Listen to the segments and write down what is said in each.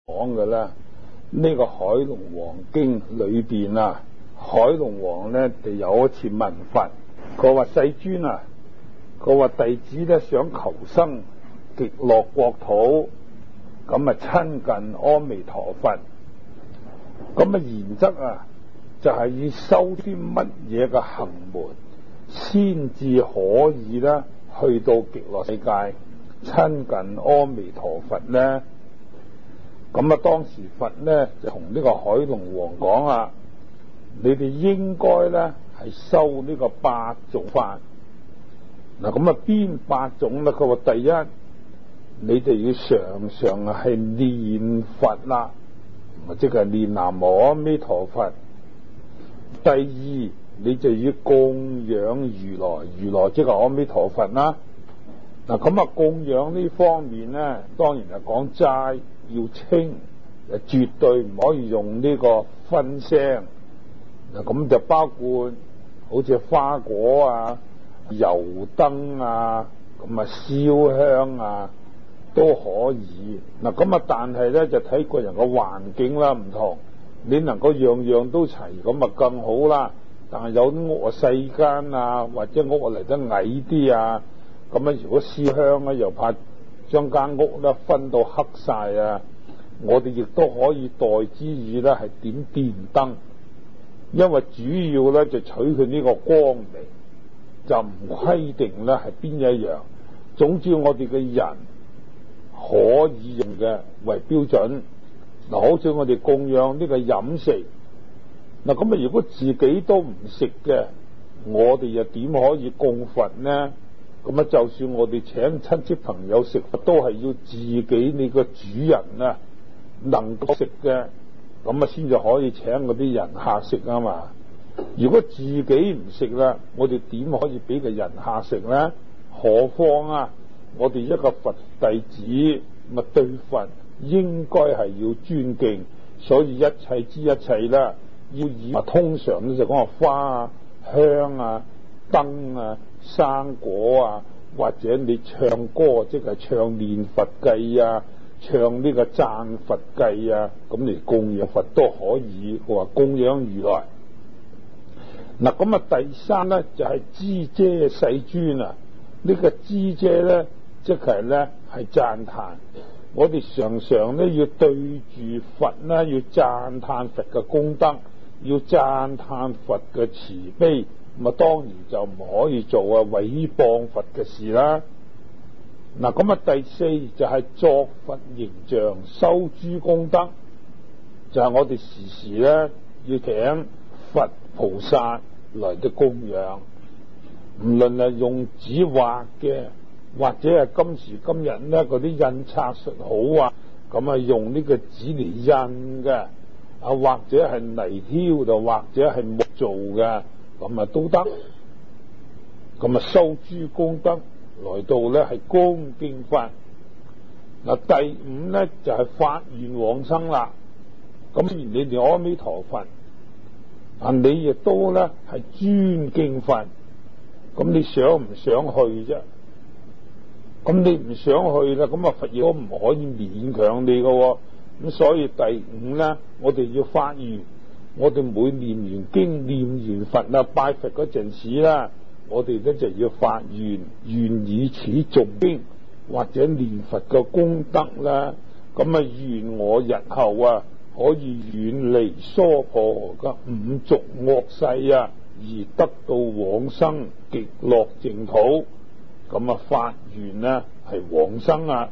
講嘅啦，呢個海龍王經裏邊啊，海龍王咧就有一次問佛，佢話世尊啊，佢話弟子咧想求生極樂國土，咁啊親近阿彌陀佛，咁啊原則啊就係要修啲乜嘢嘅行門，先至可以咧去到極樂世界親近阿彌陀佛咧。咁啊，當時佛咧就同呢個海龍王講啊，你哋應該咧係修呢個八種法。嗱，咁啊邊八種咧？佢話第一，你哋要常常係念佛啦，即係念南無阿彌陀佛。第二，你就要供養如來，如來即係阿彌陀佛啦。嗱，咁啊供養呢方面咧，當然係講齋。要清，絕對唔可以用呢個熏腥。嗱，咁就包括好似花果啊、油燈啊、咁啊燒香啊都可以。嗱，咁啊，但係咧就睇個人嘅環境啦，唔同。你能夠樣樣都齊，咁啊更好啦。但係有啲屋啊細間啊，或者屋啊嚟得矮啲啊，咁啊如果燒香咧，又怕將間屋咧分到黑晒啊！我哋亦都可以代之以咧係點電燈，因為主要咧就取佢呢個光明，就唔規定咧係邊一樣。總之我哋嘅人可以用嘅為標準。嗱，好似我哋供養呢個飲食，嗱咁啊如果自己都唔食嘅，我哋又點可以供佛呢？咁啊，就算我哋請親戚朋友食，都係要自己你個主人啊能夠食嘅，咁啊先至可以請嗰啲人客食啊嘛。如果自己唔食啦，我哋點可以俾個人客食呢？何況啊，我哋一個佛弟子，咪對佛應該係要尊敬，所以一切之一切啦，要以通常咧就講話花啊、香啊、燈啊、生果啊，或者你唱歌，即係唱念佛偈啊，唱呢個讚佛偈啊，咁嚟供養佛都可以。佢話供養如來。嗱，咁啊第三咧就係谘遮世尊啊，呢個谘遮咧即係咧係讚歎。我哋常常咧要對住佛咧，要讚歎佛嘅功德，要讚歎佛嘅慈悲。咁啊，當然就唔可以做啊毀謗佛嘅事啦。嗱，咁啊第四就係作佛形象，修諸功德，就係我哋時時咧要請佛菩薩來的供養，唔論係用紙畫嘅，或者係今時今日咧嗰啲印刷術好啊，咁啊用呢個紙嚟印嘅，啊或者係泥雕度，或者係木做嘅。咁啊都得，咁啊修諸功德來到咧係恭敬佛。嗱，第五咧就係發願往生啦。咁你哋阿彌陀佛，啊你亦都咧係尊敬佛，咁你想唔想去啫？咁你唔想去啦，咁啊佛亦都唔可以勉強你噶。咁所以第五咧，我哋要發願。我哋每念完經、念完佛啊、拜佛嗰陣時啦，我哋咧就要發願，願以此誦經或者念佛嘅功德啦。咁啊，願我日後啊可以遠離娑婆嘅五濁惡世啊，而得到往生極樂淨土。咁啊，發願呢係往生啊。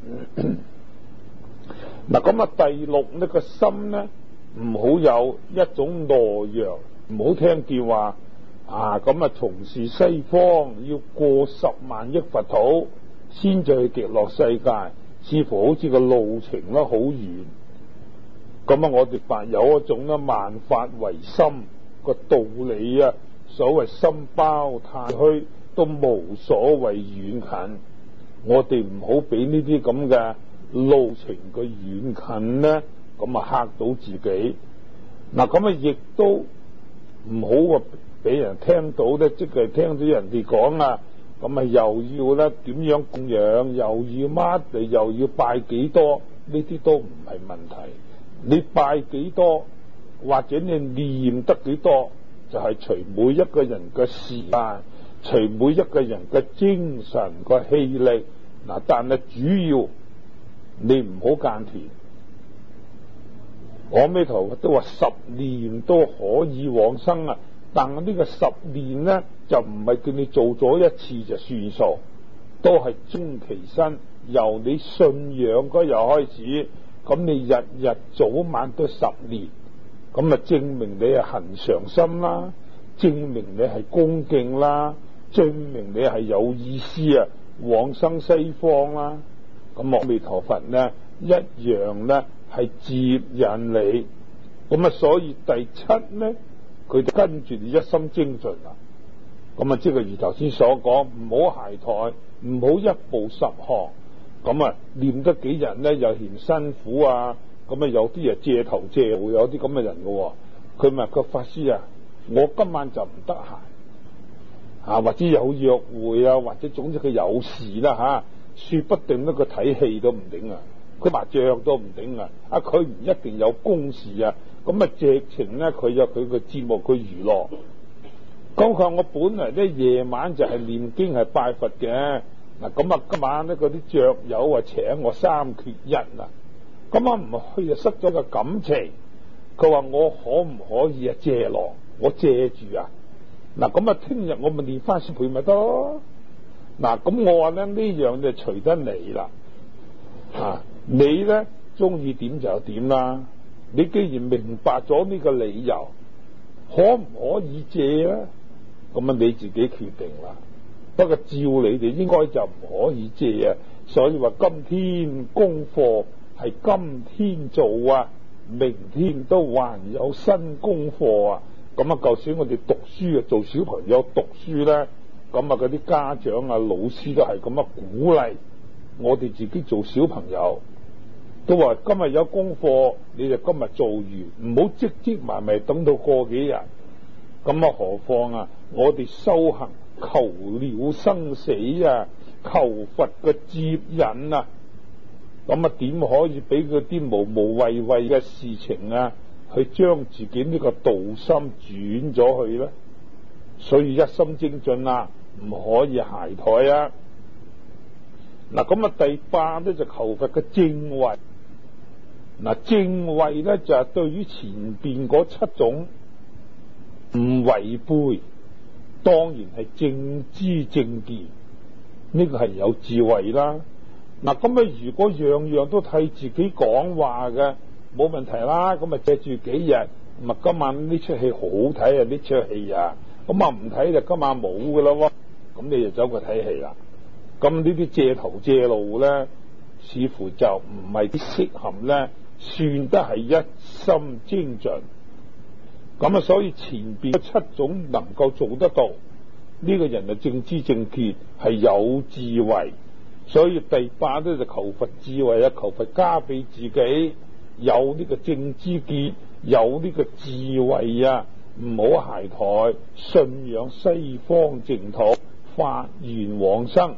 嗱，咁啊，第六呢個心呢，唔好有一種懦弱，唔好聽見話啊咁啊從事西方要過10萬億佛土先至去極樂世界，似乎好似個路程咧好遠。咁啊，我哋凡有一種咧萬法唯心個道理啊，所謂心包太虛，都無所謂遠近。我哋唔好俾呢啲咁嘅路程嘅遠近呢，咁啊嚇到自己。嗱，咁啊亦都唔好啊俾人聽到咧，即係聽到人哋講啊，咁啊又要咧點樣供養，又要乜，又要拜幾多， 呢啲都唔係問題。你拜幾多或者你念得幾多，就係隨每一個人嘅時間，隨每一個人嘅精神個氣力。嗱，但係主要你唔好間斷。阿彌陀佛都話10年都可以往生啊，但係呢個10年呢，就唔係叫你做咗一次就算數，都係終其身，由你信仰嗰日開始，咁你日日早晚都10年，咁啊證明你係恒常心啦，證明你係恭敬啦，證明你係有意思啊，往生西方啦。咁阿彌陀佛呢一樣呢係接引你，咁啊所以第7呢，佢就跟住你一心精進啦。咁啊即係如頭先所講，唔好懈怠，唔好一步10行。咁啊念得幾日呢又嫌辛苦啊，咁啊有啲啊借頭借路，有啲咁嘅人嘅。佢問個法師啊，我今晚就唔得閒或者有約會啊，或者總之佢有事啦說不定呢佢睇戲都唔頂啊，佢麻雀都唔頂啊，佢唔一定有公事啊，咁啊直情呢佢有佢個節目佢娛樂。咁佢話我本嚟呢夜晚就係念經係拜佛嘅，嗱咁啊今晚呢嗰啲雀友啊請我3缺1啊，咁啊唔去啊失咗個感情。佢話我可唔可以啊借落，我借住啊，嗱咁啊聽日我咪念翻10倍咪得。嗱咁我話呢樣就隨得你啦，你呢中意點就點啦。你既然明白咗呢個理由，可唔可以借咧？咁啊你自己決定啦。不過照你哋應該就唔可以借啊。所以話今天功課係今天做啊，明天都還有新功課啊。咁啊舊時我哋讀書啊，做小朋友讀書咧，咁啊嗰啲家長啊老師都係咁樣鼓勵我哋自己做小朋友，都話今日有功課你就今日做完，唔好積埋等到過幾日。咁啊何況啊我哋修行求了生死啊，求佛嘅接引啊，咁啊點可以俾嗰啲無謂嘅事情啊去將自己呢個道心轉咗去咧？所以一心精進啊，唔可以懈怠啊。嗱咁啊第8咧就求佛嘅正位。嗱正位咧就係對於前邊嗰7種唔違背，當然係正知正見，呢個係有智慧啦。嗱咁啊如果樣樣都替自己講話嘅，冇問題啦。咁啊借住幾日，咁啊今晚呢出戲好好睇啊，呢出戲啊，咁啊唔睇就今晚冇噶啦，咁你就走過睇戲啦。咁呢啲借頭借路咧，似乎就唔係啲適合咧，算得係一心精進。咁啊所以前邊7種能夠做得到，呢個人係正知正見，係有智慧。所以第8咧就求佛智慧啊，求佛加俾自己有呢個正知見，有呢個智慧啊，唔好懈怠，信仰西方淨土，發願往生。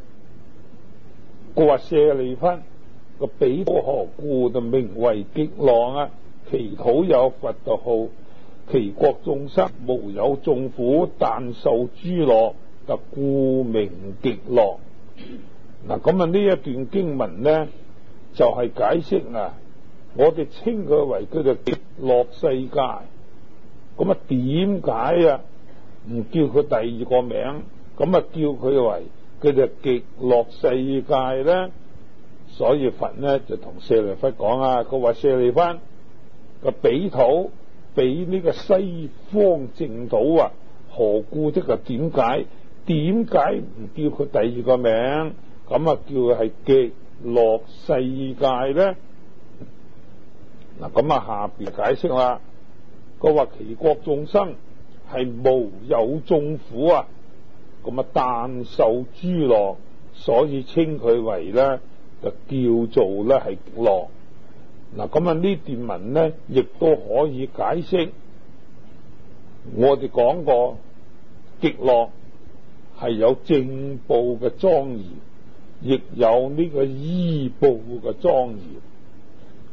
佢話舍利弗個彼土何故就名為極樂啊？其土有佛道號，其國眾生無有眾苦，但受諸樂，就故名極樂。嗱咁啊呢一段經文呢就係解釋啊，我哋稱佢為叫做極樂世界。咁啊點解啊唔叫佢第2個名，咁啊叫佢為叫做極樂世界呢？所以佛呢就同舍利弗講啊，佢話舍利弗個彼土比呢個西方淨土啊，何故即係點解唔叫佢第2個名？咁啊叫佢係極樂世界咧。嗱咁啊下邊解釋啦，佢話其國眾生係無有眾苦啊，咁啊但受諸樂，所以稱佢為咧就叫做咧係極樂。嗱咁啊呢段文咧亦都可以解釋我哋講過極樂係有正報嘅莊嚴，亦有呢個依報嘅莊嚴。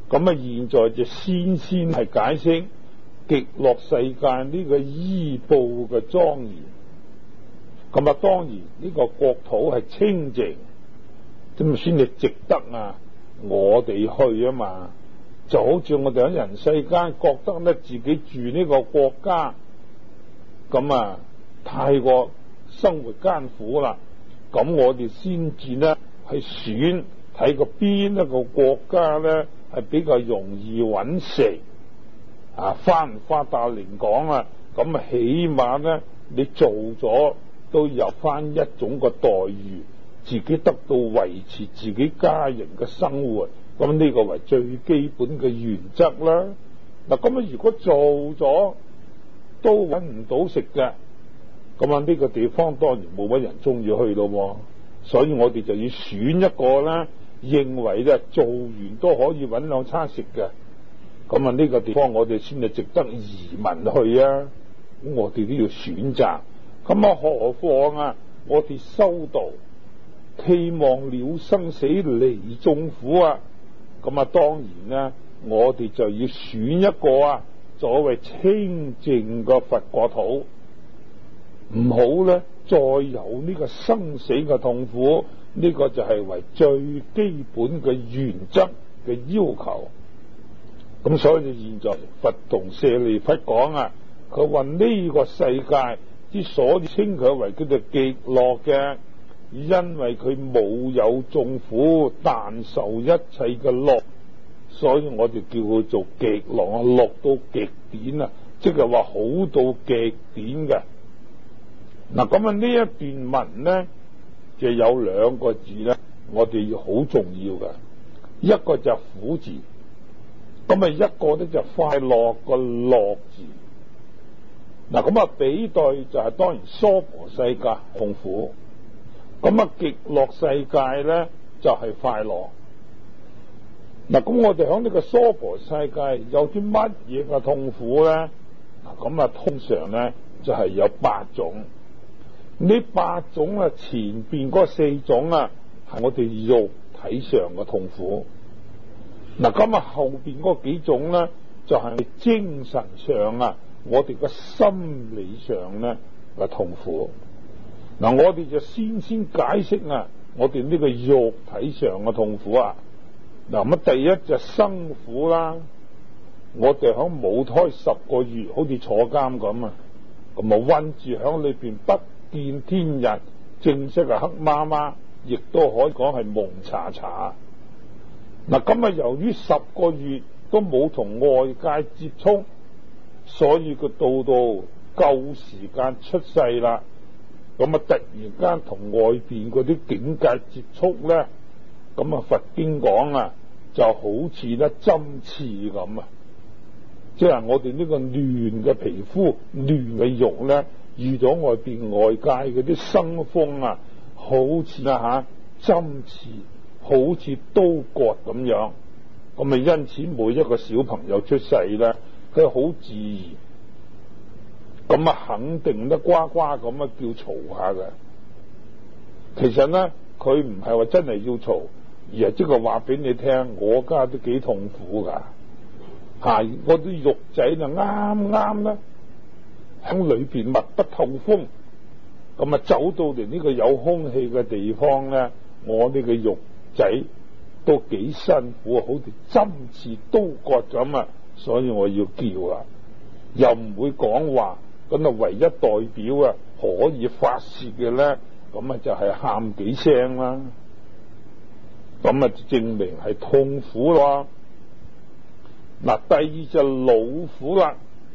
咁啊，現在就先係解釋極樂世界呢個依報嘅莊嚴。咁啊，當然呢個國土係清淨，咁先至值得我哋去啊嘛。就好似我哋喺人世間覺得咧，自己住呢個國家咁太過生活艱苦啦，咁我哋先至咧去選睇個邊一個國家咧係比較容易揾食翻發達嚟講咁起碼咧你做咗都有翻一種個待遇，自己得到維持自己家人嘅生活，咁呢個為最基本嘅原則啦。嗱，咁如果做咗都揾唔到食嘅，咁呢個地方當然冇乜人中意去咯。所以我哋就要選一個咧，認為咧做完都可以揾兩餐食嘅，咁呢個地方我哋先係值得移民去啊。咁我哋都要選擇，咁何況我哋修道希望了生死離眾苦咁當然呢，我哋就要選一個所謂清淨嘅佛國土，唔好咧再有呢個生死嘅痛苦，呢個就係為最基本嘅原則嘅要求。咁所以現在佛同舍利弗講佢話呢個世界之所以稱佢為叫做極樂嘅，因為佢冇有眾苦，但受一切嘅樂，所以我哋叫佢做極樂，樂到極點即係話好到極點嘅。嗱，咁呢一段文呢，就有兩個字呢，我哋要好重要嘅，一個就苦字，咁一個呢就快樂個樂字。嗱，咁比對就係當然娑婆世界痛苦，咁極樂世界呢就係快樂。嗱，咁我哋喺呢個娑婆世界有啲乜嘢嘅痛苦呢？咁通常呢就係有8種。呢8種前邊嗰4種係我哋肉體上嘅痛苦。嗱，咁後邊嗰幾種呢就係精神上我哋嘅心理上呢嘅痛苦。嗱，我哋就先解釋我哋呢個肉體上嘅痛苦嗱，咁第一就生苦啦。我哋響母胎10個月，好似坐監咁咁困住響裏邊，不見天日，正式黑麻麻，亦都可以講係蒙查查。嗱，咁由於10個月都冇同外界接觸，所以佢到夠時間出世啦，咁突然間同外邊嗰啲境界接觸咧，咁佛經講就好似咧針刺咁即係我哋呢個嫩嘅皮膚、嫩嘅肉咧，遇咗外邊外界嗰啲生風好似針刺，好似刀割咁樣。咁因此每一個小朋友出世咧，佢好自然，咁肯定得呱呱咁叫嘈下嘅。其實咧，佢唔係話真係要嘈，而係即係話俾你聽，我家都幾痛苦噶。我啲肉仔就啱啱咧喺裏邊密不透風，咁走到嚟呢個有空氣嘅地方咧，我呢個肉仔都幾辛苦，好似針刺刀割咁所以我要叫又唔會講話。咁唯一代表可以發洩嘅咧，咁就係喊幾聲啦，咁證明係痛苦咯。嗱，第二就老苦啦。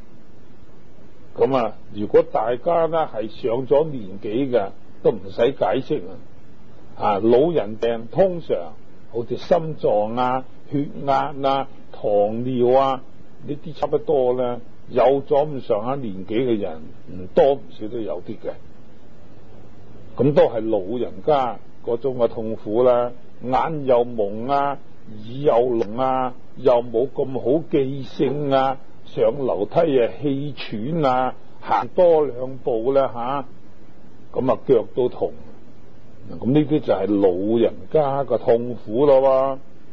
咁如果大家咧係上咗年紀嘅，都唔使解釋老人病通常好似心臟血壓糖尿呢啲差不多咧，有咗咁上下年紀嘅人唔多唔少都有啲嘅，咁都係老人家嗰種嘅痛苦啦。眼又蒙耳又聾又冇咁好記性上樓梯氣喘行多2步咧咁腳都痛。咁呢啲就係老人家嘅痛苦咯。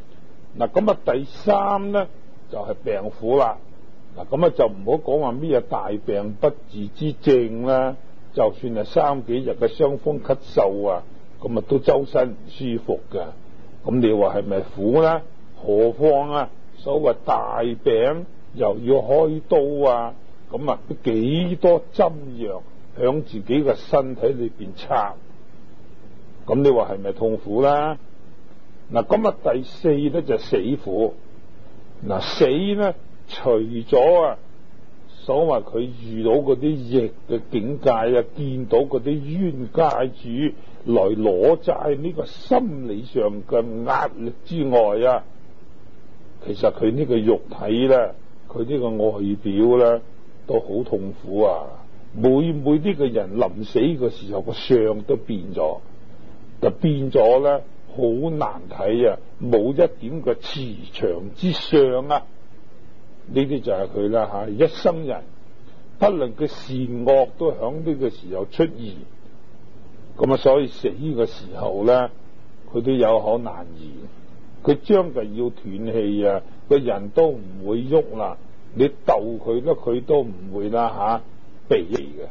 嗱，咁啊第三咧就係病苦啦。嗱，咁啊就唔好講話咩大病不治之症啦，就算係3幾日嘅傷風咳嗽啊，咁啊都周身唔舒服嘅。咁你話係咪苦咧？何況啊，所謂大病又要開刀啊，咁啊都幾多針藥響自己嘅身體裏邊插，咁你話係咪痛苦啦？嗱，咁啊第四咧就死苦。嗱，死咧除咗啊所謂佢遇到嗰啲逆嘅境界啊，見到嗰啲冤家主來攞債呢個心理上嘅壓力之外啊，其實佢呢個肉體咧，佢呢個外表咧都好痛苦啊！每呢個人臨死嘅時候個相都變咗，就變咗咧好難睇啊！冇一點嘅慈祥之相啊！呢啲就係佢啦吓，一生人不論佢善惡都響呢個時候出現，咁啊，所以死嘅時候咧，佢都有口難言，佢將就要斷氣啊，個人都唔會喐啦，你逗佢咧，佢都唔會啦吓避嘅。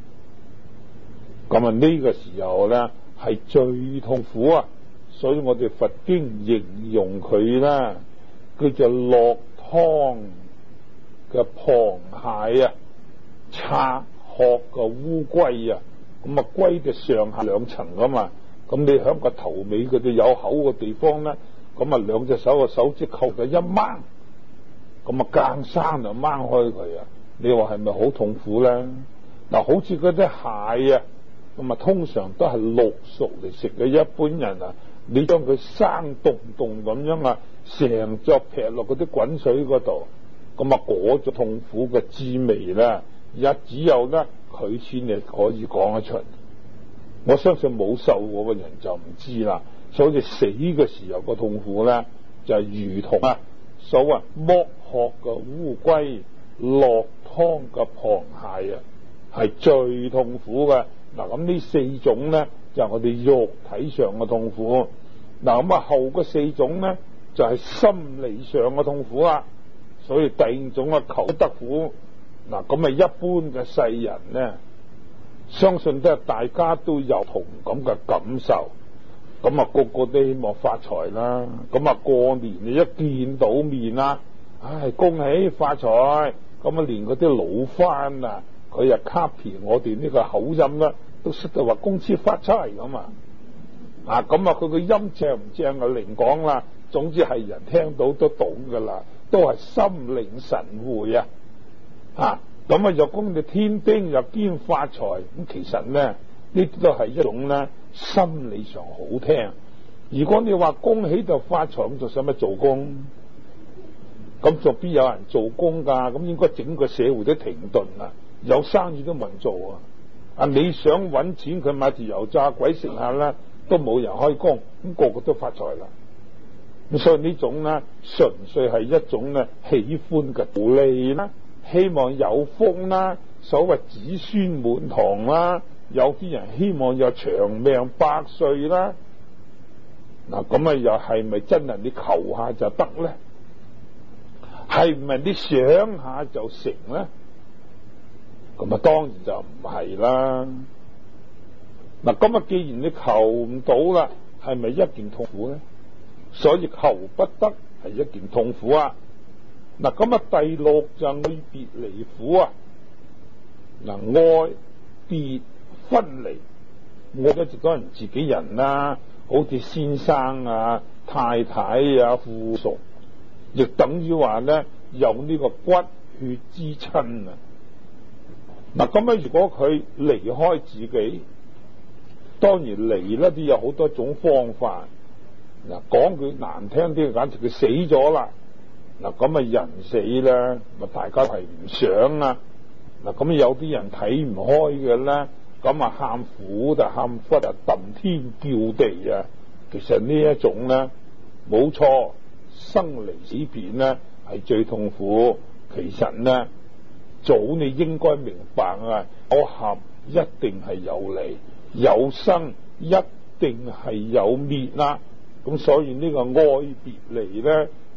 咁啊呢個時候咧係最痛苦啊，所以我哋佛經形容佢啦，叫做落湯嘅螃蟹啊，拆殼嘅烏龜啊，咁啊龜就上下兩層噶嘛，咁你響個頭尾嗰啲有口嘅地方咧，咁啊兩隻手嘅手指扣佢一掹，咁啊更生就掹開佢啊，你話係咪好痛苦咧？嗱，好似嗰啲蟹啊，咁啊通常都係淥熟嚟食嘅，一般人啊，你將佢生凍凍咁樣啊，成隻劈落嗰啲滾水嗰度。咁啊，嗰種痛苦嘅滋味咧，只有咧佢先係可以講得出。我相信冇受過嘅人就唔知啦。所以死嘅時候個痛苦咧，就係如同啊所謂剝殼嘅烏龜、落湯嘅螃蟹啊，係最痛苦嘅。嗱，咁呢4種咧就係我哋肉體上嘅痛苦。嗱，咁啊後嗰4種咧就係心理上嘅痛苦啦。所以第5種啊，求得苦。嗱，咁啊一般嘅世人咧，相信都係大家都有同咁嘅感受。咁啊個個都希望發財啦。咁啊過年你一見到面啦，唉，恭喜發財。咁啊連嗰啲老番啊，佢又卡片我哋呢個口音啦，都識得話恭喜發財咁啊。啊，咁啊佢個音正唔正啊另講啦。總之係人聽到都懂噶啦。都係心領神會啊！咁啊，若講你天丁又兼發財，咁其實咧呢啲都係一種咧心理上好聽。如果你話恭喜就發財，咁就使乜做工？咁仲邊有人做工噶？咁應該整個社會都停頓啦，有生意都冇人做啊！你想搵錢，佢買條油炸鬼食下啦，都冇人開工，咁個個都發財啦。咁所以呢種咧，純粹係一種咧喜歡嘅道理啦，希望有福啦，所謂子孫滿堂啦，有啲人希望有長命百歲啦。嗱，咁啊又係咪真係你求下就得咧？係唔係你想下就成咧？咁啊當然就唔係啦。嗱，咁啊既然你求唔到啦，係咪一件痛苦咧？所以求不得係一件痛苦啊！嗱，咁啊第6就愛別離苦啊！嗱，愛別分離，愛咧就當然自己人啦，好似先生啊、太太啊、父屬，亦等於話咧有呢個骨血之親啊！嗱，咁啊如果佢離開自己，當然離咧都有好多種方法。嗱，講句難聽啲，簡直佢死咗啦。嗱，咁啊人死咧，咪大家係唔想啊。嗱，咁有啲人睇唔開嘅咧，咁啊喊苦就喊忽啊，揼天叫地啊。其實呢一種咧，冇錯，生離死別咧係最痛苦。其實咧，早你應該明白啊，有合一定係有離，有生一定係有滅啦。咁所以呢個愛別離咧，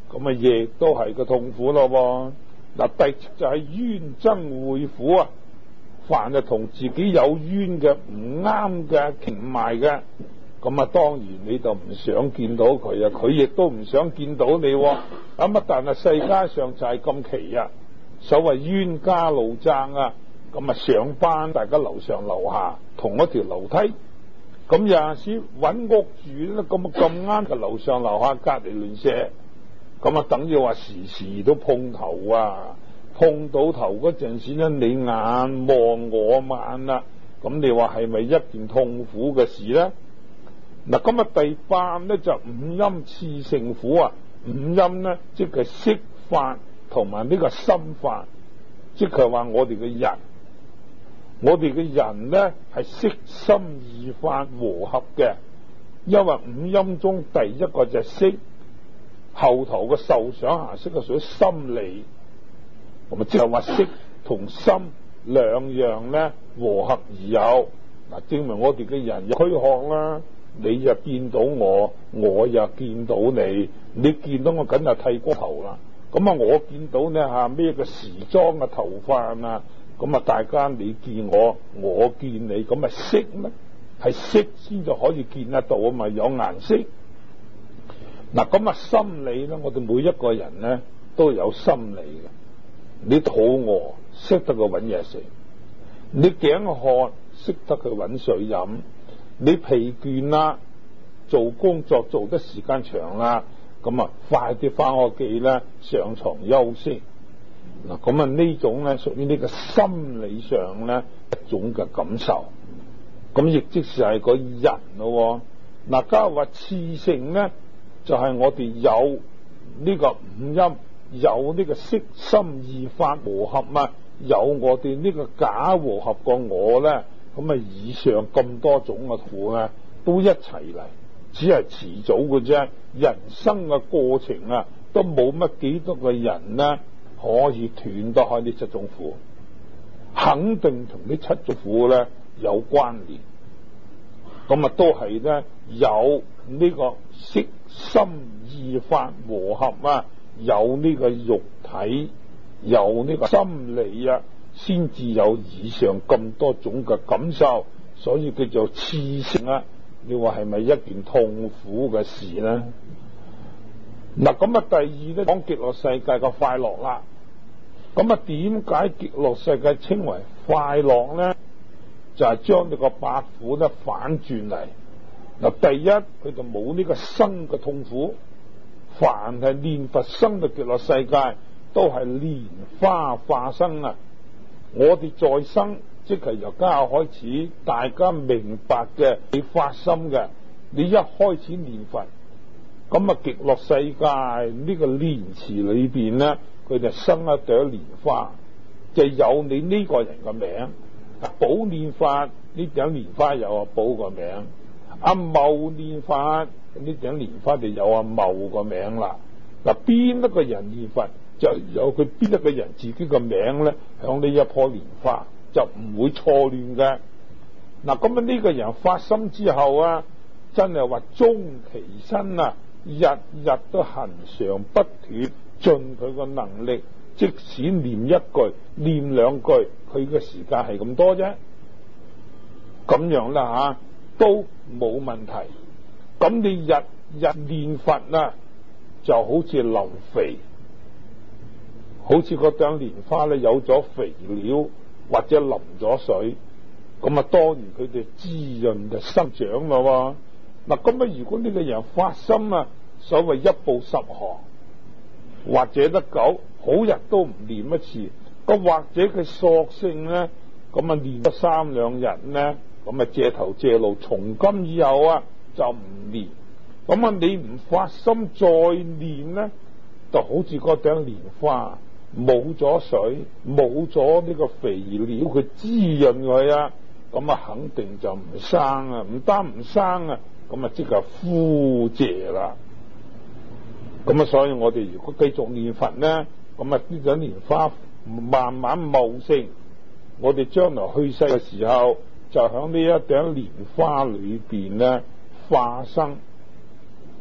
咁啊亦都係個痛苦咯。嗱，第七就係冤憎會苦啊，凡係同自己有冤嘅、唔啱嘅、傾埋嘅，咁啊當然你就唔想見到佢啊，佢亦都唔想見到你。咁啊，但係世界上就係咁奇啊，所謂冤家路窄啊，咁啊上班大家樓上樓下同一條樓梯，咁有陣時揾屋住咧，咁啱嘅樓上樓下隔離鄰舍，咁啊等於話時時都碰頭啊，碰到頭嗰陣時咧，你眼望我眼啦，咁你話係咪一件痛苦嘅事咧？嗱，咁啊第八咧就五陰熾盛苦啊，五陰咧即係色法同埋呢個心法，即係話我哋嘅人。我哋嘅人咧係色心二法和合嘅，因為五陰中第一個就係色，後頭嘅受想行識係屬於心理，咁啊即係話色同心兩樣咧和合而有。嗱，證明我哋嘅人有軀殼啦，你又見到我，我又見到你，你見到我梗係剃光頭啦，咁啊我見到咧吓咩嘅時裝嘅頭髮啊，咁啊大家你見我，我見你，咁啊色咩？係色先就可以見得到啊嘛，有顏色。嗱，咁啊心理咧，我哋每一個人咧都有心理嘅。你肚餓識得去搵嘢食，你頸渴識得去搵水飲，你疲倦啦，做工作做得時間長啦，咁啊快啲翻屋企啦，上床休息。嗱，咁啊呢種咧屬於呢個心理上咧一種嘅感受，咁亦即是係個人咯。嗱，家話熾盛咧，就係我哋有呢個五陰，有呢個色心二法和合啊，有我哋呢個假和合個我咧，咁啊以上咁多種嘅苦咧，都一齊嚟，只係遲早嘅啫。人生嘅過程啊，都冇乜幾多個人咧可以斷得開呢七種苦，肯定同呢七種苦咧有關聯。咁啊，都係咧有呢個色心二法和合啊，有呢個肉體，有呢個心理啊，先至有以上咁多種嘅感受，所以叫做熾盛啊。你話係咪一件痛苦嘅事呢？嗱，咁啊，第二咧講極樂世界嘅快樂啦。咁啊，點解極樂世界稱為快樂咧？就係將呢個八苦咧反轉嚟。嗱，第一佢就冇呢個生嘅痛苦，凡係念佛生嘅極樂世界，都係蓮花化生啊！我哋在生，即係由家下開始，大家明白嘅，你發心嘅，你一開始念佛，咁啊極樂世界呢個蓮池裏邊咧，佢就生一朵蓮花，就有你呢個人嘅名。寶念法呢頂蓮花有阿寶個名，阿茂念法呢頂蓮花就有阿茂個名啦。嗱，邊一個人念佛就有佢邊一個人自己個名咧，響呢一棵蓮花就唔會錯亂嘅。嗱，咁啊呢個人發心之後啊，真係話終其身啊，日日都恆常不斷，盡佢個能力。即使念一句、念兩句，佢嘅時間係咁多啫，咁樣啦都冇問題。咁你日日念佛啊，就好似淋肥，好似嗰朵蓮花咧有咗肥料或者淋咗水，咁啊當然佢哋滋潤就生長咯。嗱，咁啊如果呢個人發心啊，所謂一步十行，或者得久，好日都唔念一次，咁或者佢索性咧，咁啊念咗三兩日咧，咁啊借頭借路，從今以後啊就唔念。咁啊你唔發心再念咧，就好似嗰朵蓮花冇咗水，冇咗呢個肥料，佢滋潤佢啊，咁啊肯定就唔生啊，唔單唔生啊，咁啊即係枯謝啦。咁啊，所以我哋如果繼續念佛咧，咁啊呢朵蓮花慢慢茂盛，我哋將來去世嘅時候，就響呢一朵蓮花裏邊咧化生。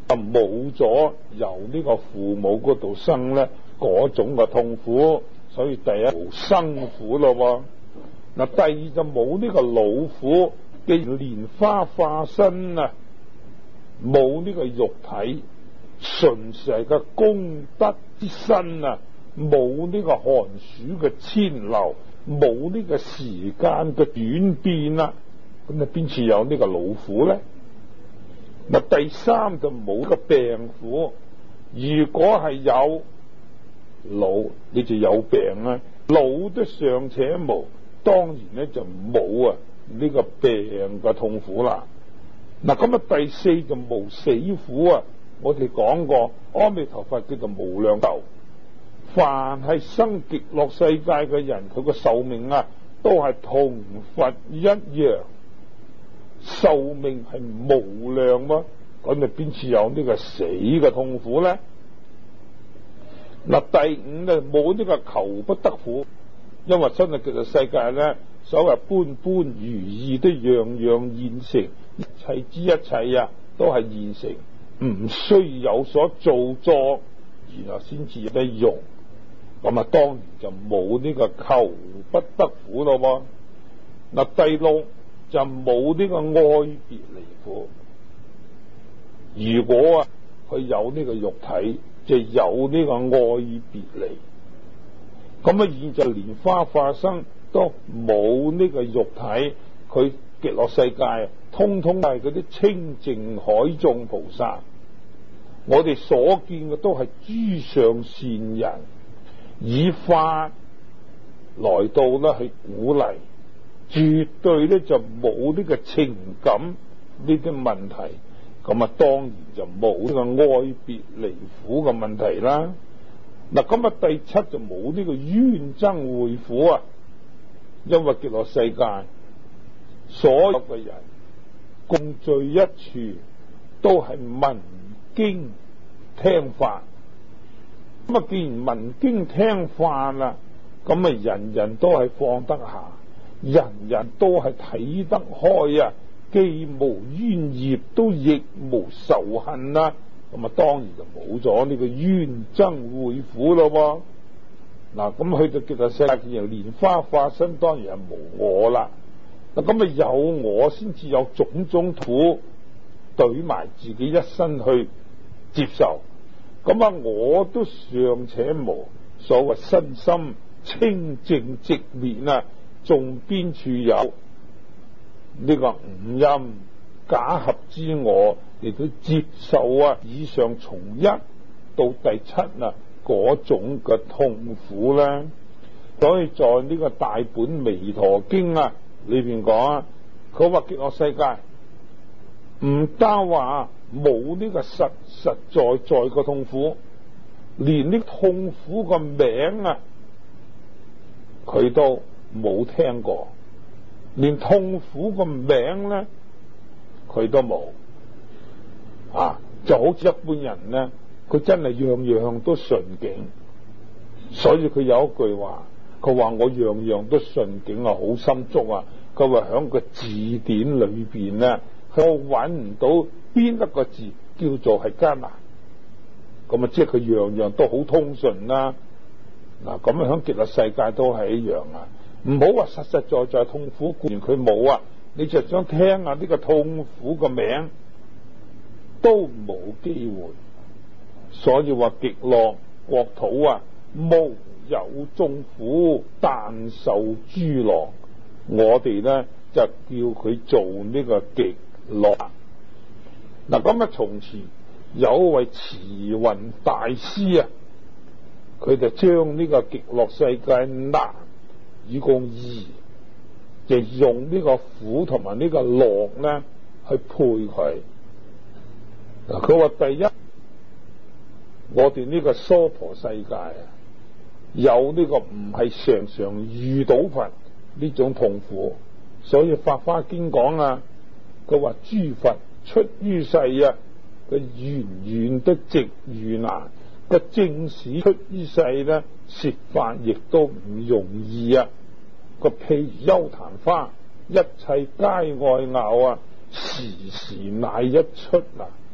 就冇咗由呢個父母嗰度生咧嗰種嘅痛苦，所以第一無生苦咯。嗱，第二就冇呢個老苦，既然蓮花化身啊，冇呢個肉體，純粹嘅功德之身啊，冇呢個寒暑嘅遷流，冇呢個時間嘅轉變啦，咁啊邊處有呢個老苦咧？嗱，第三就冇個病苦。如果係有老，你就有病啊，老都尚且無，當然咧就冇啊呢個病嘅痛苦啦。嗱，咁啊第四就無死苦啊。我哋講過，阿彌陀佛叫做無量壽，凡係生極樂世界嘅人，佢個壽命啊都係同佛一樣，壽命係無量喎。咁咪邊處有呢個死嘅痛苦咧？嗱，第五咧冇呢個求不得苦，因為真係極樂世界咧，所謂般般如意都樣樣現成，一切之一切啊都係現成，唔需要有所造作，然後先至有得用。咁啊，當然就冇呢個求不得苦咯。嗱，第六就冇呢個愛別離苦。如果啊佢有呢個肉體，就有呢個愛別離。咁啊，現在蓮花化身都冇呢個肉體，佢極樂世界通通係嗰啲清淨海眾菩薩。我哋所見嘅都係諸上善人，以法來到咧去鼓勵，絕對咧就冇呢個情感呢啲問題。咁啊，當然就冇呢個愛別離苦嘅問題啦。嗱，咁啊第七就冇呢個冤憎會苦啊，因為極樂世界所有嘅人共聚一處，都係聞經聽法。咁啊，既然聞經聽法啦，咁啊人人都係放得下，人人都係睇得開啊。既無冤業，都亦無仇恨啦。咁啊，當然就冇咗呢個冤憎會苦咯。嗱，咁去到極樂世界，見蓮花化身，當然係無我啦。嗱，咁啊有我先至有種種苦，懟埋自己一身去接受。咁啊，我都尚且無，所謂身心清淨寂滅啊，仲邊處有呢個五陰假合之我嚟到接受啊？以上從一到第七啊嗰種嘅痛苦咧，所以在呢個大本彌陀經啊裏邊講啊，佢話極樂世界唔單話冇呢個實實在在嘅痛苦，連呢痛苦個名啊佢都冇聽過。連痛苦個名咧，佢都冇啊！就好似一般人咧，佢真係樣樣都順境，所以佢有一句話，佢話我樣樣都順境啊，好心足啊！佢話響個字典裏邊咧，佢揾唔到邊一個字叫做係艱難，咁啊，即係佢樣樣都好通順啦。嗱，咁啊，響極樂世界都係一樣啊！唔好話實實在在痛苦，固然佢冇啊，你就想聽下呢個痛苦個名都冇機會。所以話極樂國土啊，無有眾苦，但受諸樂。我哋咧就叫佢做呢個極樂。嗱，咁啊，從前有一位慈雲大師啊，佢就將呢個極樂世界難以共二，就用呢個苦同埋呢個樂咧去配佢。嗱，佢話第一，我哋呢個娑婆世界啊，有呢個唔係常常遇到佛呢種痛苦，所以《法華經》講啊，佢話諸佛出於世啊，佢遠遠都值遇難。個正使出於世咧，說法亦都唔容易啊！個譬如優曇花，一切皆愛咬啊，時時乃一出啊！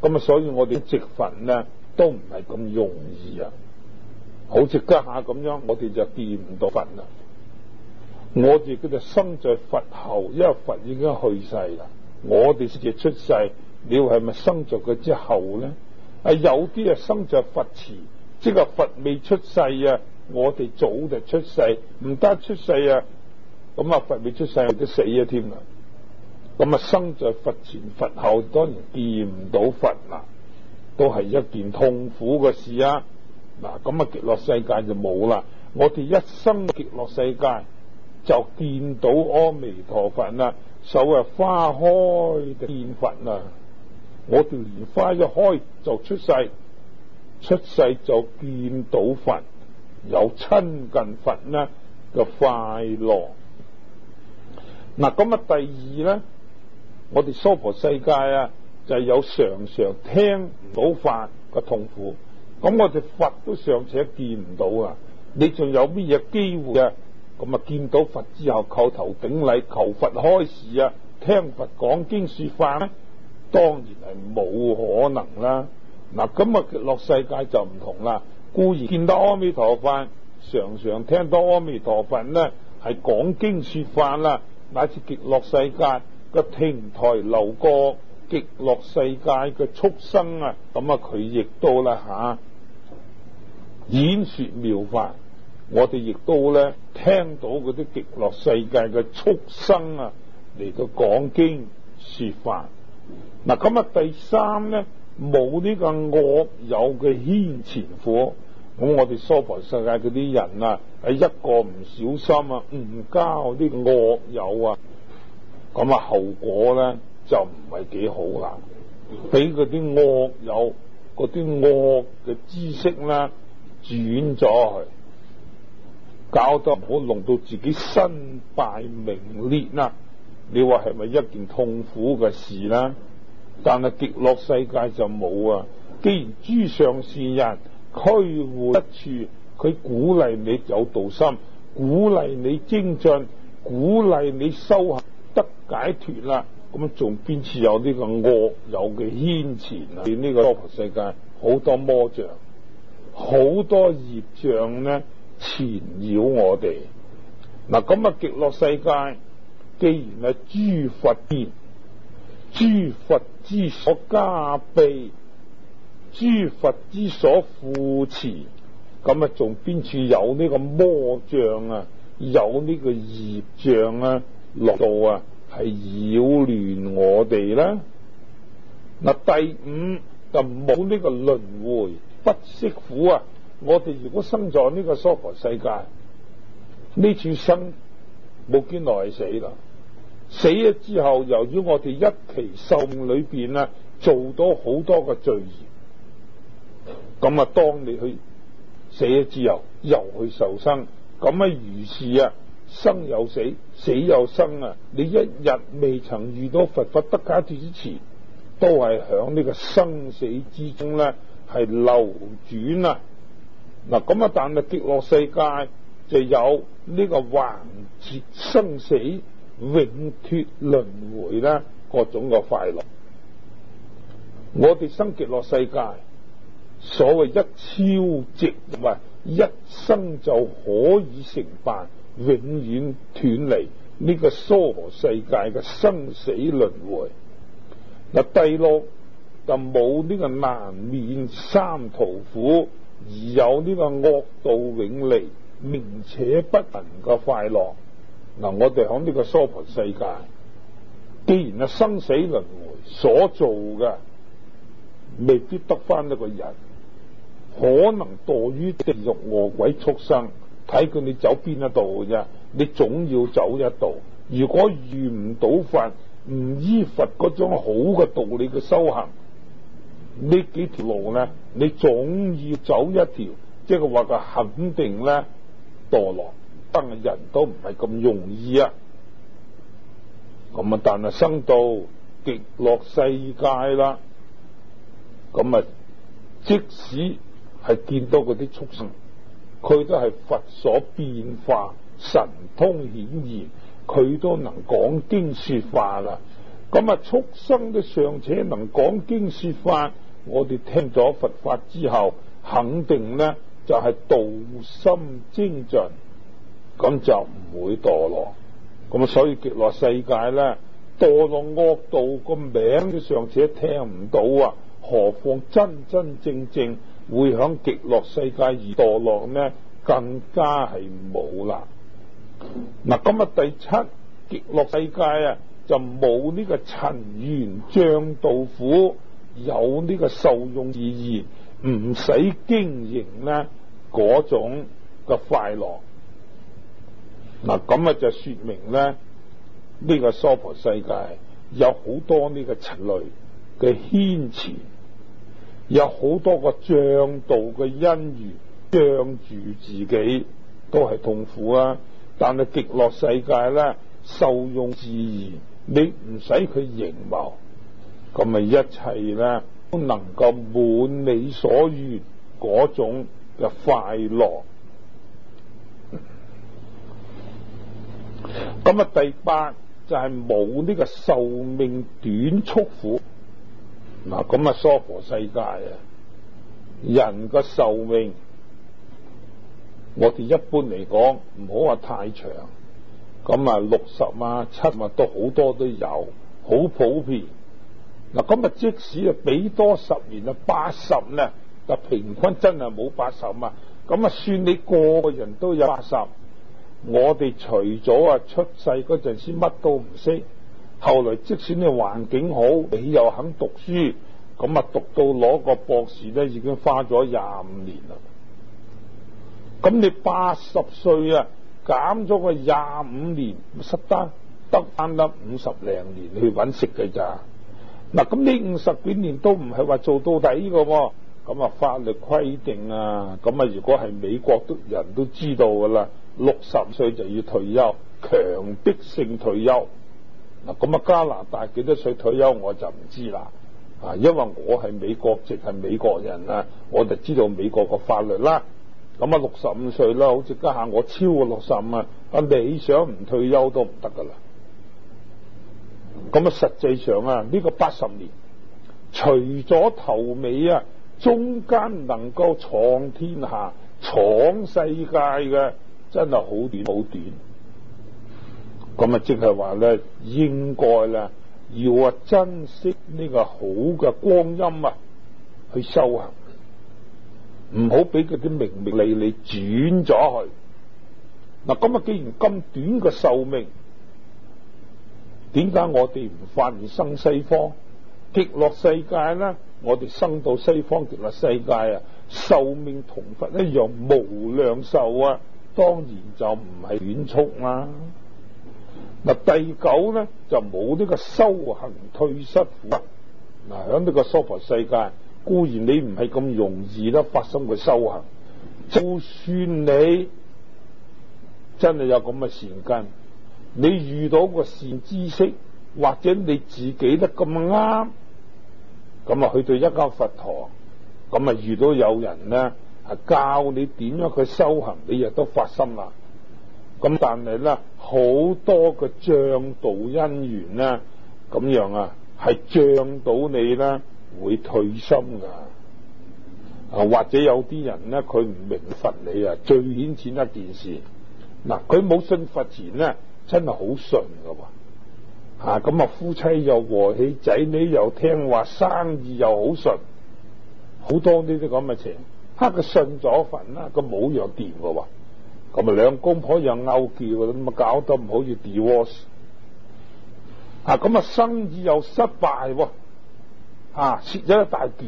咁啊，所以我哋植佛呢都唔係咁容易啊。好似家下咁樣，我哋就見唔到佛啦。我哋佢就生在佛後，因為佛已經去世啦，我哋先至出世。你話係咪生在佢之後呢？有啲啊生在佛前，即係佛未出世啊，我哋早就出世，唔得出世啊，咁啊佛未出世都死咗添啦。咁啊生在佛前佛後，當然見唔到佛啦，都係一件痛苦嘅事啊。嗱，咁啊極樂世界就冇啦。我哋一生極樂世界就見到阿彌陀佛啦，所謂花開就見佛啦。我哋蓮花一開就出世，出世就見到佛，有親近佛呢嘅快樂。嗱，咁啊第二呢，我哋娑婆世界啊就係有常常聽唔到法嘅痛苦。咁我哋佛都尚且見唔到啊，你仲有乜嘢機會啊？咁啊見到佛之後叩頭頂禮求佛開示啊，聽佛講經說法呢？當然係冇可能啦。嗱，咁啊極樂世界就唔同啦，固然見到阿彌陀佛，常常聽到阿彌陀佛呢係講經說法啦，乃至極樂世界個亭台樓閣，極樂世界嘅畜生啊，咁啊佢亦都啦演說妙法，我哋亦都咧聽到嗰啲極樂世界嘅畜生啊嚟到講經說法。嗱，咁啊第三咧，冇呢個惡友嘅牽纏苦。咁我哋娑婆世界嗰啲人啊，係一個唔小心啊誤交呢個惡友啊，咁啊後果咧就唔係幾好啦，俾嗰啲惡友嗰啲惡嘅知識咧轉咗去，搞得唔好，弄到自己身敗名裂啦。你話係咪一件痛苦嘅事呢？但係極樂世界就冇啊。既然諸上善人驅護一處，佢鼓勵你有道心，鼓勵你精進，鼓勵你修行得解脫啦，咁仲邊次有呢個惡友嘅牽纏啊？呢個娑婆世界好多魔障，好多業障呢纏繞我哋。嗱，咁啊極樂世界既然係諸佛見，諸佛之所加被，諸佛之所扶持，咁啊仲邊處有呢個魔障啊，有呢個業障啊落到啊係擾亂我哋啦。嗱，第五就冇呢個輪迴不息苦啊。我哋如果生在呢個娑婆世界，呢處生冇幾耐死啦，死咗之後，由於我哋一期壽命裏邊啊做到好多嘅罪業，咁啊當你去死咗之後又去受生，咁啊如是啊生有死，死有生啊，你一日未曾遇到佛法得解脫之前，都係響呢個生死之中咧係流轉啊。嗱，咁啊但係極樂世界就有呢個還節生死、永脫輪迴咧各種嘅快樂。我哋生極樂世界，所謂一朝夕唔係一生就可以成辦，永遠斷離呢個娑婆世界嘅生死輪迴。嗱，第六就冇呢個難免三途苦，而有呢個惡道永離，名且不能嘅快樂。嗱，我哋喺呢個娑婆世界，既然係生死輪迴所做嘅，未必得翻一個人，可能墮於地獄餓鬼畜生，睇佢你走邊一度嘅啫。你總要走一度。如果遇唔到佛，唔依佛嗰種好嘅道理嘅修行，呢幾條路咧，你總要走一條，即係話佢肯定咧墮落。但係人都唔係咁容易啊。咁啊，但係生到極樂世界啦，咁啊，即使係見到嗰啲畜生，佢都係佛所變化，神通顯現，佢都能講經說法啦。 咁啊，畜生都尚且能講經說法，我哋聽咗佛法之後，肯定呢就係道心精進，咁就唔會墮落。咁所以極樂世界呢，墮落惡道個名都尚且聽唔到啊，何況真真正正會響極樂世界而墮落呢？更加係冇啦。嗱，咁啊第七，極樂世界啊就冇呢個塵緣障道苦，有呢個受用自然，唔使經營呢嗰種嘅快樂。嗱，咁啊就說明咧呢個娑婆世界有好多呢個塵類嘅牽纏，有好多個障道嘅因緣障住自己，都係痛苦啊。但係極樂世界咧受用自然，你唔使佢形謀，咁咪一切咧都能夠滿你所願嗰種嘅快樂。咁啊第八就係冇呢個壽命短促苦。嗱，咁啊娑婆世界啊，人嘅壽命，我哋一般嚟講唔好話太長，咁啊60啊70都好多都有，好普遍。嗱，咁啊即使啊俾多10年啊80咧，但平均真係冇80啊，咁啊算你個個人都有80。我哋除咗啊出世嗰陣時乜都唔識，後來即使你環境好，你又肯讀書，咁啊讀到攞個博士咧，已經花咗25年啦。咁你80歲啊，減咗個25年，失得翻得50零年去搵食嘅咋？嗱，咁呢50幾年都唔係話做到底嘅，咁啊法律規定啊，咁啊如果係美國人都知道噶啦，60歲就要退休，強迫性退休。嗱，咁啊加拿大幾多歲退休我就唔知啦，啊，因為我係美國籍，係美國人啊，我就知道美國個法律啦。咁啊65歲啦，好似家下我超過65啊，你想唔退休都唔得噶啦。咁啊實際上啊呢個80年，除咗頭尾啊，中間能夠闖天下、闖世界嘅，真係好短好短。咁啊即係話咧，應該咧要啊珍惜呢個好嘅光陰啊，去修行，唔好俾嗰啲名名利利轉咗去。嗱，咁啊既然咁短嘅壽命，點解我哋唔發願生西方極樂世界呢？我哋生到西方極樂世界啊，壽命同佛一樣無量壽啊，當然就唔係短促啦。嗱，第九呢就冇呢個修行退失苦。嗱，喺呢個娑婆世界，固然你唔係咁容易啦發生個修行，就算你真係有咁嘅善根，你遇到個善知識，或者你自己得咁啱，咁啊去到一間佛堂，咁啊遇到有人呢係教你點樣去修行，你亦都發心啦。咁但係咧好多嘅障道因緣呢，咁樣啊係障到你呢會退心噶。啊，或者有啲人呢，佢唔明佛理啊，最顯淺一件事。嗱，佢冇信佛前呢，真係好順噶喎。咁啊夫妻又和氣，仔女又聽話，生意又好順，好多呢啲咁嘅情。佢信咗佛啦，佢冇樣掂噶喎。咁啊兩公婆又拗撬，咁啊搞得唔好似 divorce。咁啊生意又失敗喎，蝕咗一大段。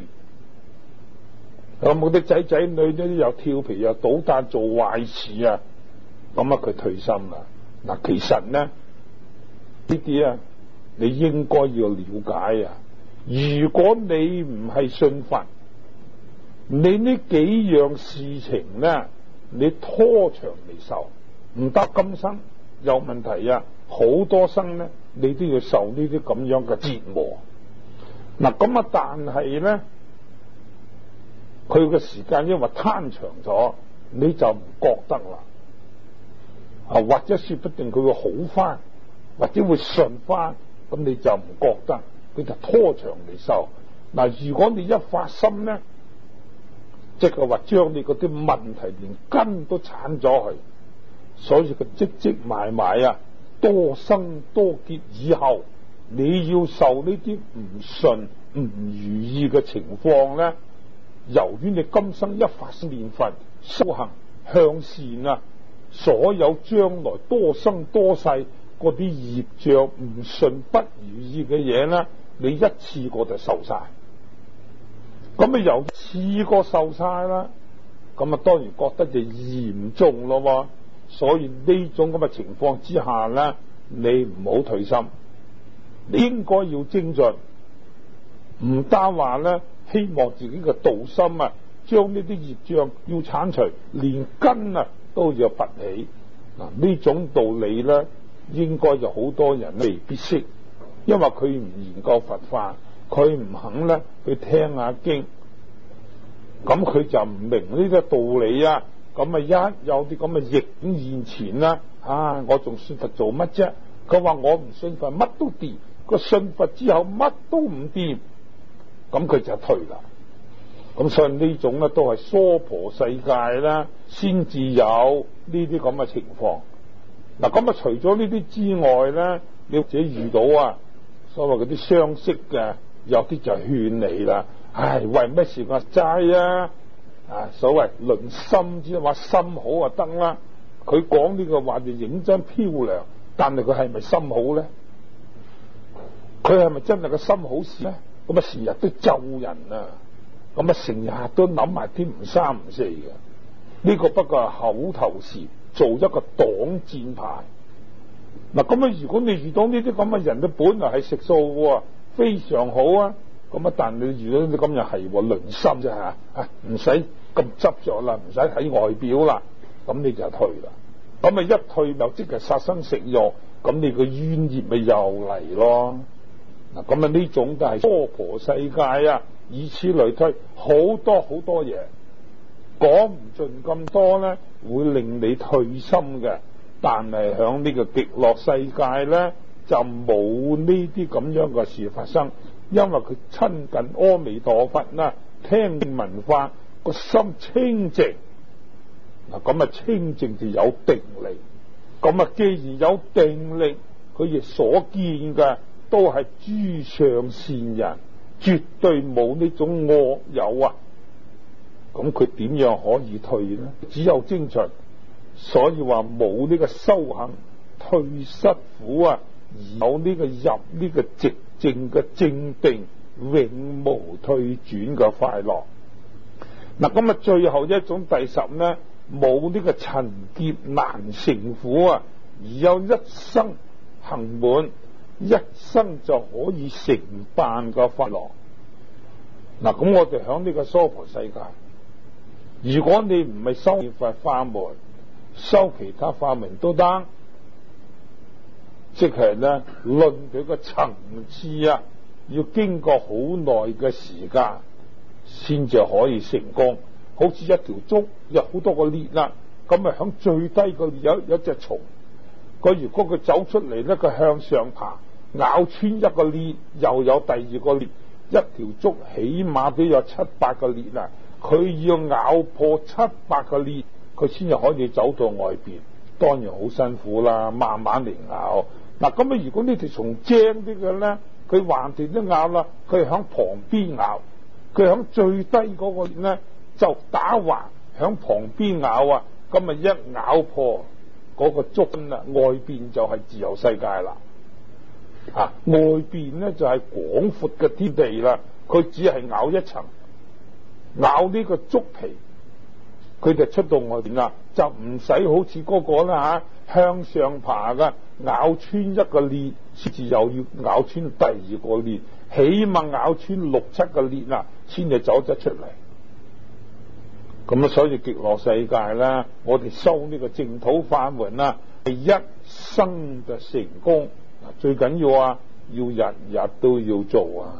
冇啲仔仔女呢又跳皮又搗蛋做壞事啊，咁啊佢退心啦。嗱，其實呢啲啊，你應該要了解啊。如果你唔係信佛，你呢幾樣事情呢，你拖長嚟受，唔得今生有問題啊，好多生呢，你都要受呢啲咁樣嘅折磨。嗱，咁啊，但係呢，佢嘅時間因為攤長咗，你就唔覺得啦。或者說不定佢會好翻，或者會順翻， 咁你就唔覺得，佢就拖長嚟受。嗱，如果你一發心咧，即係話將你嗰啲問題連根都鏟咗去，所以佢積積埋埋啊，多生多劫以後，你要受呢啲唔順唔如意嘅情況咧，由於你今生一發心念佛修行向善啊，所有將來多生多世嗰啲業障唔順不如意嘅嘢咧，你一次過就受晒。咁啊由次過受晒啦，咁啊當然覺得就嚴重咯。所以呢種咁嘅情況之下咧，你唔好退心，你應該要精進，唔單話咧希望自己嘅道心啊，將呢啲業障要鏟除，連根啊都要拔起。嗱，呢種道理咧，應該就好多人未必識，因為佢唔研究佛法，佢唔肯咧去聽下經，咁佢就唔明呢啲道理啊。咁啊一有啲咁嘅逆境現前啦，我仲信佛做乜啫？佢話我唔信佛乜都掂，個信佛之後乜都唔掂，咁佢就退啦。咁所以呢種咧都係娑婆世界啦，先至有呢啲咁嘅情況。嗱，咁啊除咗呢啲之外咧，你自己遇到啊所謂嗰啲相識嘅，有啲就勸你啦，為咩事我齋啊？所謂論心之話，心好就得啦。佢講呢個話就認真漂亮，但係佢係咪心好咧？佢係咪真係個心好事咧？咁啊成日都咒人啊，咁啊成日都諗埋啲唔三唔四嘅。呢個不過係口頭禪，做一個擋箭牌。嗱，咁啊如果你遇到呢啲咁嘅人，佢本來係食素嘅，非常好啊。咁啊，但你遇到你今日係論心啫吓，唔使咁執着啦，唔使睇外表啦，咁你就退啦。咁啊一退又即係殺生食肉，咁你個冤孽咪又嚟咯。嗱，咁啊呢種都係娑婆世界啊，以此類推，好多好多嘢講唔盡咁多咧，會令你退心嘅。但係響呢個極樂世界咧，就冇呢啲咁樣嘅事發生。因為佢親近阿彌陀佛啦，聽聞法個心清淨，嗱咁啊清淨就有定力，咁啊既然有定力，佢亦所見嘅都係諸上善人，絕對冇呢種惡友啊，咁佢點樣可以退呢？只有精進，所以話冇呢個修行退失苦啊，而有呢個入呢個直正嘅正定，永無退轉嘅快樂。嗱，咁啊最後一種第十呢，冇呢個塵劫難成苦啊，而有一生行滿，一生就可以成辦嘅快樂。嗱，咁我哋響呢個娑婆世界，如果你唔係修佛法門，修其他法門都得。即係咧，論佢個層次啊，要經過好耐嘅時間先至可以成功。好似一條竹有好多個裂啦，咁啊響最低個有隻蟲，如果佢走出嚟咧，佢向上爬，咬穿一個裂，又有第二個裂，一條竹起碼都有7、8個裂啦。佢要咬破7、8個裂，佢先至可以走到外邊。當然好辛苦啦，慢慢嚟咬。嗱，咁啊，如果呢條蟲精啲嘅咧，佢橫掂都咬啦，佢係響旁邊咬，佢響最低嗰個咧就打橫響旁邊咬啊，咁啊一咬破嗰個竹啦，外邊就係自由世界啦。外邊咧就係廣闊嘅天地啦，佢只係咬一層，咬呢個竹皮，佢就出到外邊啦，就唔使好似嗰個啦向上爬噶，咬穿一個裂，先至又要咬穿第二個裂，起碼咬穿6、7個裂啦，先至走得出嚟。咁啊，所以極樂世界啦，我哋修呢個淨土法門啦，係一生嘅成功。最緊要啊，要日日都要做啊，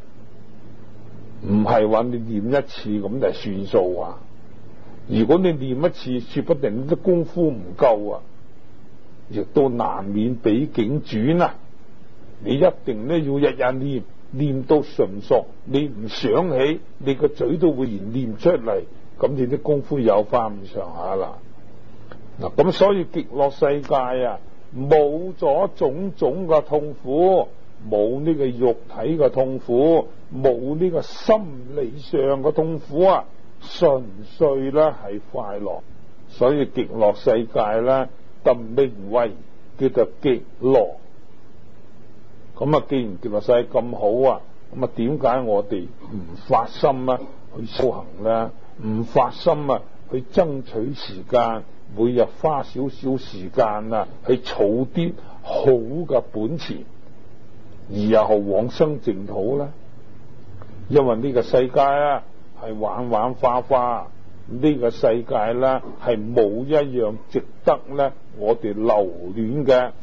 唔係話你念一次咁就算數啊。如果你念一次，說不定啲功夫唔夠啊，亦都難免比境轉啊。 你一定咧要日日念到純熟，你唔想起，你個嘴都會念出嚟，咁你啲功夫有翻咁上下啦。嗱，咁所以極樂世界啊，冇咗種種嘅痛苦，冇呢個肉體嘅痛苦，冇呢個心理上嘅痛苦啊，純粹咧係快樂。所以極樂世界咧，就名為叫做極樂。咁啊，既然極樂世界咁好啊，咁啊，點解我哋唔發心啊去修行咧？唔發心啊去爭取時間，每日花少少時間啊去儲啲好嘅本錢，而又往生淨土咧？因為呢個世界啊係玩玩花花，呢個世界咧係冇一樣值得咧我哋留戀嘅。